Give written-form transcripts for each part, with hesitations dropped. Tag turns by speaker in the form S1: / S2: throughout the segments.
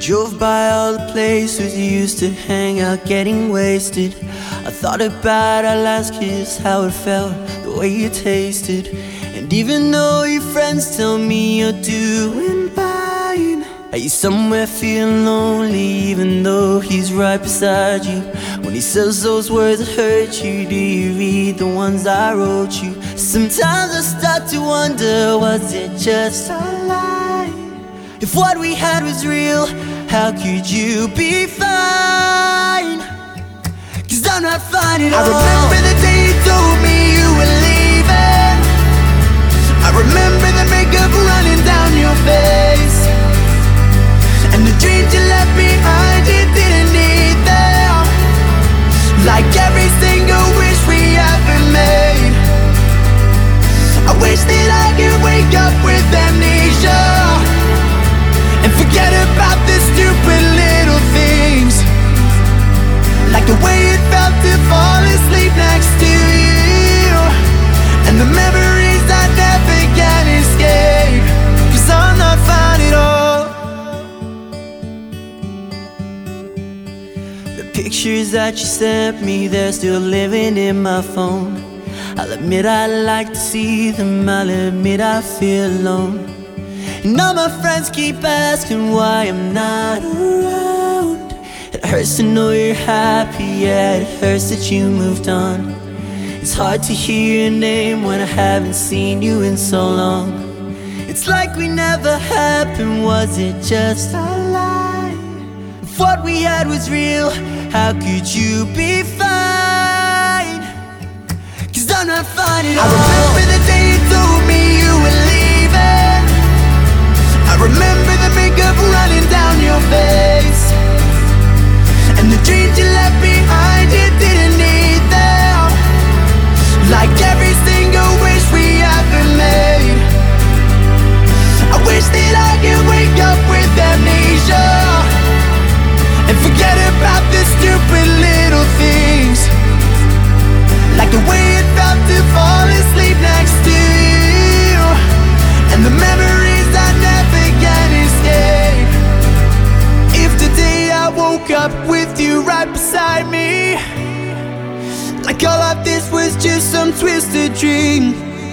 S1: Drove by all the places you used to hang out, getting wasted. I thought about our last kiss, how it felt, the way you tasted. And even though your friends tell me you're doing fine, are you somewhere feeling lonely even though he's right beside you? When he says those words that hurt you, do you read the ones I wrote you? Sometimes I start to wonder, was it just a lie? If what we had was real, how could you be fine? 'Cause I'm not fine at all. I remember the day you told me you were leaving. I remember the makeup running down your face, and the dreams you left behind you didn't need them. Like every single wish we ever made. I wish that I could wake up with amnesia and forget about the stupid little things, like the way it felt to fall asleep next to you, and the memories I never can escape. 'Cause I'm not fine at all. The pictures that you sent me, they're still living in my phone. I'll admit I like to see them, I'll admit I feel alone. And all my friends keep asking why I'm not around. It hurts to know you're happy, yeah, it hurts that you moved on. It's hard to hear your name when I haven't seen you in so long. It's like we never happened, was it just a lie? If what we had was real, how could you be fine? 'Cause I'm not fine at all. I remember the day you told me you were leaving. I remember the makeup running down your face, and the dreams you left behind you didn't need them. Like every single wish we ever made. I wish that I could wake up with amnesia and forget about the stupid little things, like the way it felt to fall asleep next to you, and the memories I never can escape. If today I woke up with you right beside me, like all of this was just some twisted dream,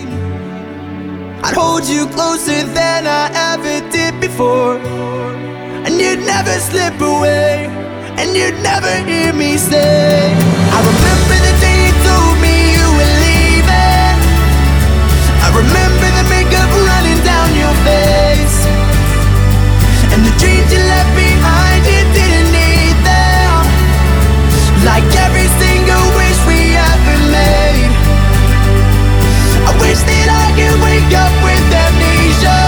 S1: I'd hold you closer than I ever did before, and you'd never slip away, and you'd never hear me say, I remember the day you told me you were leaving. I remember the makeup running down your face, and the dreams you left behind you didn't need them. Like every single wish we ever made. I wish that I could wake up with amnesia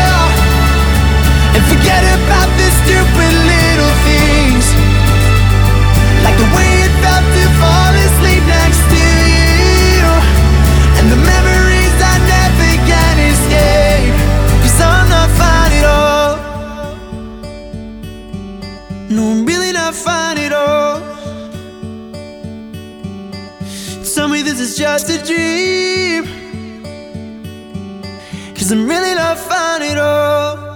S1: and forget about the stupid little things, like the way it felt to fall asleep next to you, and the memories I never can escape. 'Cause I'm not fine at all. No, I'm really not fine at all. Tell me this is just a dream, 'cause I'm really not fine at all.